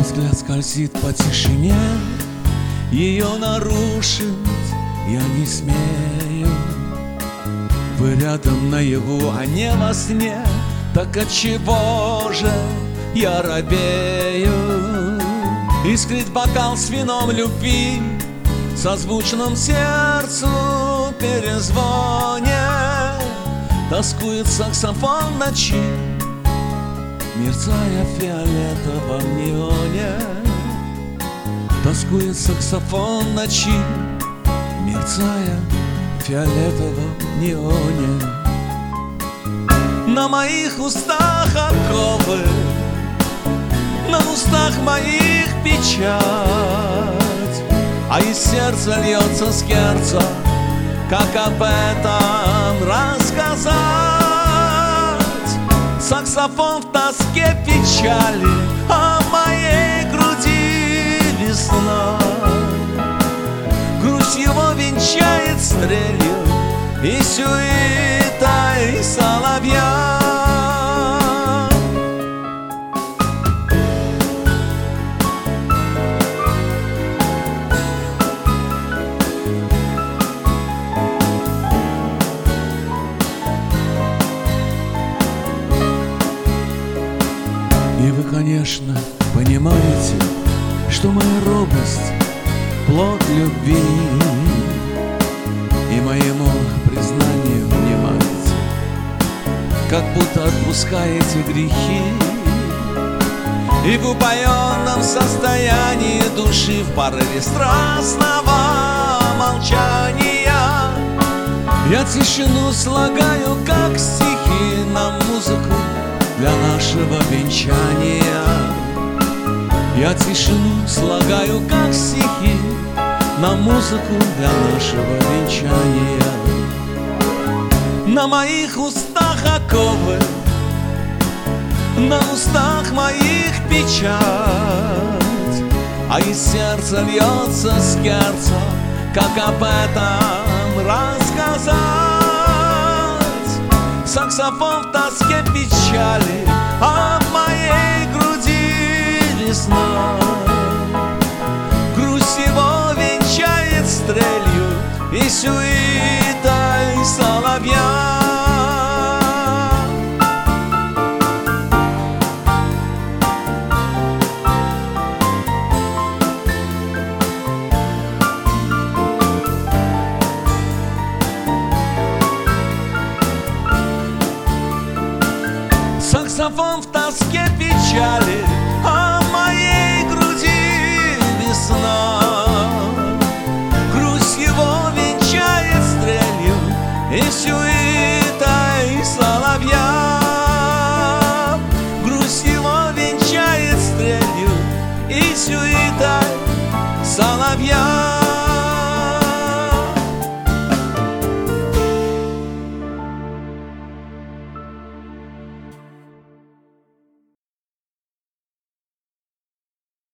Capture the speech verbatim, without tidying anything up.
взгляд скользит по тишине, ее нарушить я не смею. Вы рядом наяву, а не во сне, так отчего же я робею? Искрит бокал с вином любви, созвучном сердцу перезвоне. Тоскует саксофон ночи, мерцая в фиолетовом неоне. Тоскует саксофон ночи, мерцая в фиолетовом неоне. На моих устах оковы, на устах моих печать, а из сердца льется скерца, как об этом рассказать. Саксофон в тоске печали, а в моей груди весна. Грусть его венчает стрелью и сюитой соловья. И вы, конечно, понимаете, что моя робость — плод любви, и моему признанию внимаете, как будто отпускаете грехи. И в упоенном состоянии души, в порыве страстного молчания, я тишину слагаю, как стихи, на музыку для нашего венчания. Я тишину слагаю, как стихи, на музыку для нашего венчания. На моих устах оковы, на устах моих печать, а из сердца льется скерца, как об этом рассказать. Саксофон в тоске печали, а в моей груди весна. Грусть его венчает стрелью и сюитой соловья. Саксофон в тоске печали, а